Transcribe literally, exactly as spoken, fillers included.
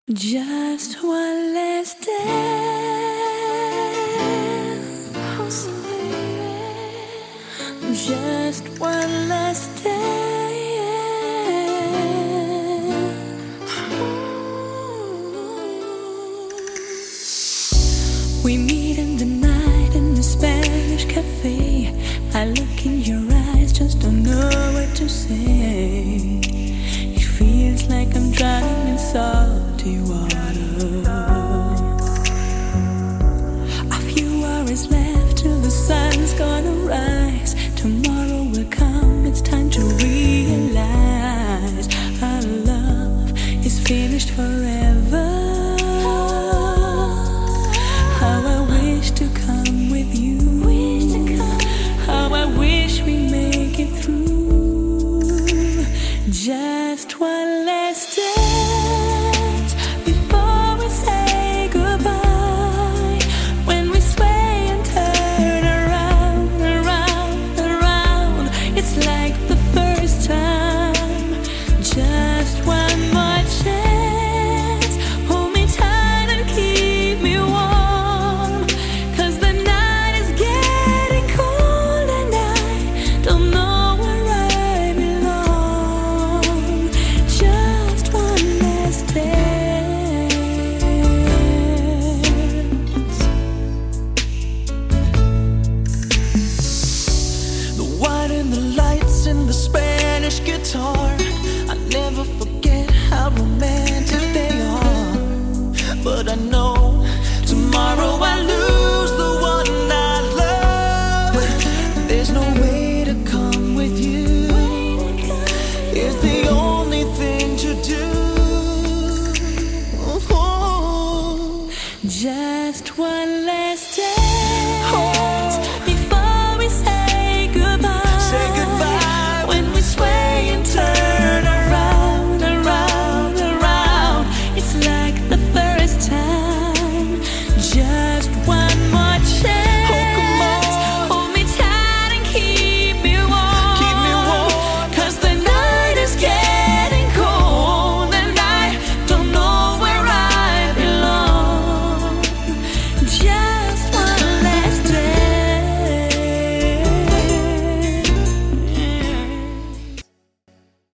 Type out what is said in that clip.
Just one last dance, just one last dance. We meet in the night in the Spanish cafe. I look in your eyes, just don't know what to say. It feels like I'm drowning in salty water. A few hours left till the sun's gonna rise. Tomorrow will come, it's time to realize our love is finished forever. How I wish to come with you. How I wish we make it through. Just one last dance before we say goodbye. When we sway and turn around, around, around, it's like the first time. Just one more chance. Hold me tight and keep me warm, 'cause the night is getting cold and I don't know where I belong. Just one last dance. The wine and the lights and the Spanish guitar, I never forget how romantic they are. But I know tomorrow I lose the one I love. There's no way to come with you. It's the only thing to do. Just one